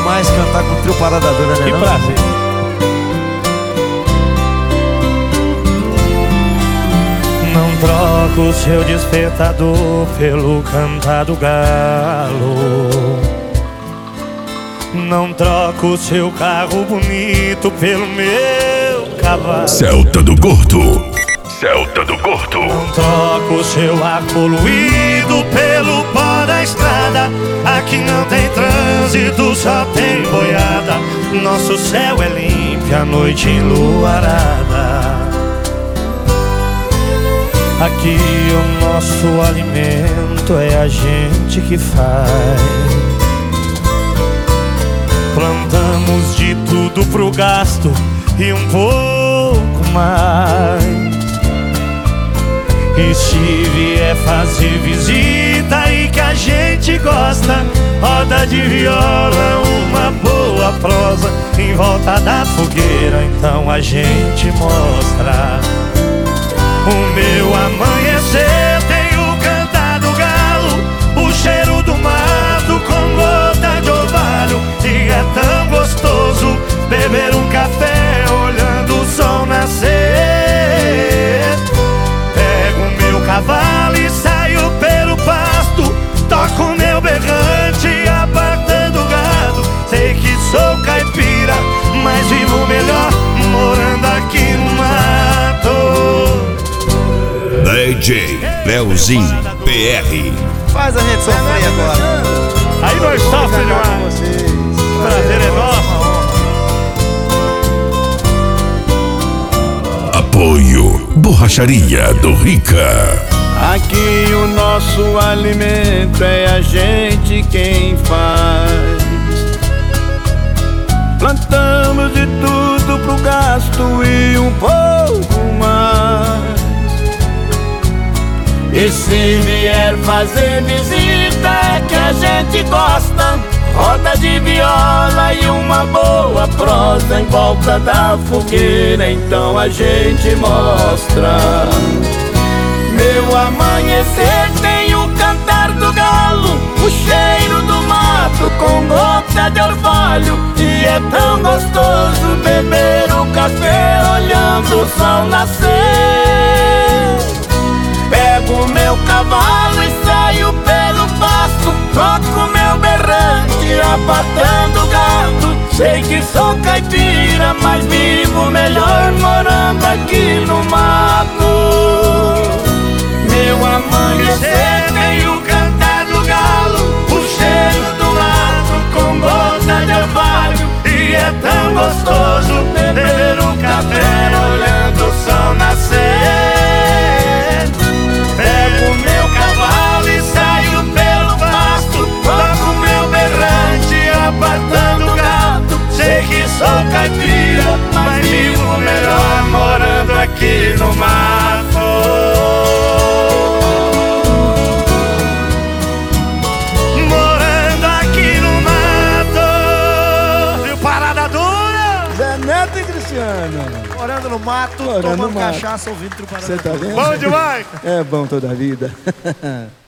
demais cantar com o trio Parada Dura, né? Que não? prazer. Não troco o seu despertador pelo cantar do galo. Não troco o seu carro bonito pelo meu cavalo. Celta do Gordo. Celta do Gordo. Não troco o seu ar poluído pelo pó da estrada. Aqui não tem trânsito, só tem boiada. Nosso céu é limpo, a noite enluarada. Aqui o nosso alimento é a gente que faz. Plantamos de tudo pro gasto e um pouco mais. E se vier fazer visita e que a gente gosta, roda de viola, uma boa prosa em volta da fogueira, então a gente mostra. O meu amanhecer tem o cantar do galo, o cheiro do mato com gota de orvalho. E é tão gostoso beber um café olhando o sol nascer. Pego o meu cavalo e saio pelo pasto, toco o meu berrante apartando o gado. Sei que sou caipira, mas vivo melhor morando aqui no mato. DJ Leozinho PR. Faz a gente sofrer agora. Aí nós sofremos demais. Prazer é nosso. Apoio Borracharia do Rica. Aqui o nosso alimento é a gente quem faz. Plantamos de tudo pro gasto e um pouco mais. E se vier fazer visita é que a gente gosta, roda de viola e uma boa prosa em volta da fogueira, então a gente mostra. Meu amanhecer tem o cantar do galo, o cheiro do mato com gota de orvalho. E é tão gostoso beber o café olhando o sol nascer. Pego o meu cavalo e saio pelo pasto, toco meu berrante apartando o gado. Sei que sou caipira, mas vivo melhor morando aqui no mato. Meu amanhecer tem o cantar do galo, o cheiro do mato com gota de orvalho. E é tão gostoso beber um café olhando o sol nascer. Pego o meu cavalo e saio pelo pasto, toco meu berrante apartando o gado. Sei que sou caipira, mas vivo melhor morando aqui no mato. Morando aqui no mato. Viu, Parada Dura? Zé Neto e Cristiano. Morando no mato, Morando tomando no mato. cachaça, ouvindo trio Parada Você tá Dura. vendo? Bom demais. É bom toda a vida.